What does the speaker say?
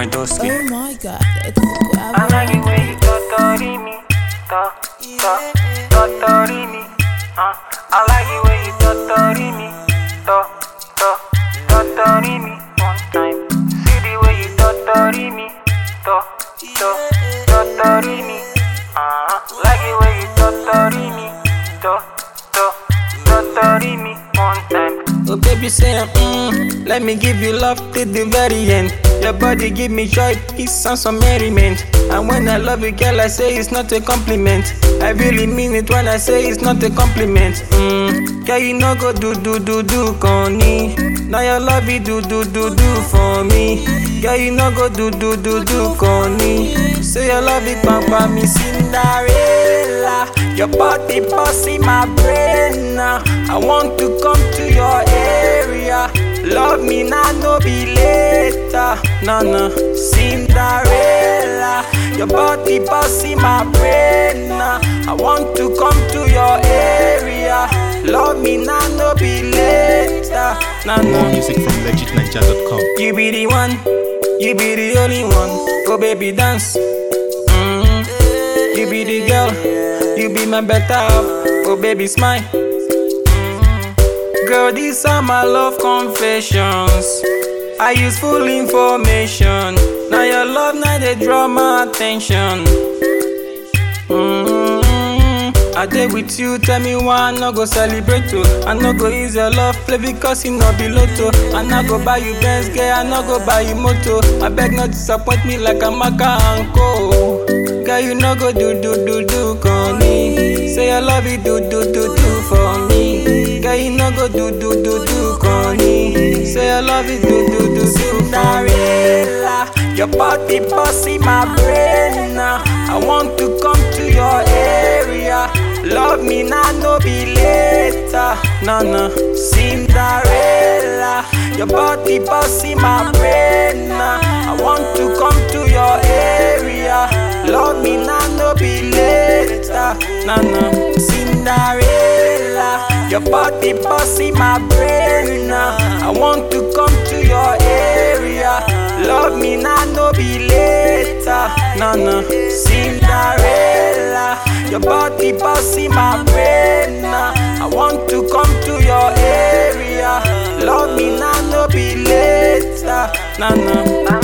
my dusty. Oh my God, it's I like the way you totori me, totori me. I like the way you totori me, totori me. One time, see the way you totori me, totori me. Like the way you totori me, totori me. One time. Oh baby say let me give you love till the very end. Your body give me joy, peace and some merriment. And when I love you girl, I say it's not a compliment. I really mean it when I say it's not a compliment. Girl you no go do conny. Now your love you do for me. Girl you no go do conny. Say your love it pampa me Cinderella. Your body bossy my brain now. I want to come to your area. Love me now, no be later. No, Cinderella. Your body bossy my brain now. I want to come to your area. Love me now, no be later. More music from legitninja.com. You be the one, you be the only one. Oh baby dance. You be the girl, you be my better half. Oh baby smile. Girl, these are my love confessions. I use full information. Now your love, now they draw my attention. I dey with you, tell me why I no go celebrate you. I no go use your love play because you no be lotto. I no go buy you Benz, girl, I no go buy you moto. I beg not disappoint me like a Maka and Co. Girl, you no go do conny. Say I love you do for me. Girl, you no go do conny. Say I love you do Cinderella. Your body bossy my brain now. I want to come to your area. Love me now, no be later. No, Cinderella. Your body bossy my brain now. I want to come to your area. Love me now, no be later. No, Cinderella. Your body bossy my brain now. I want to come to your area. Love me now, no be later. No, Cinderella. Your body bossy my brain now. I want to come to your area. Love me now, no be later. No.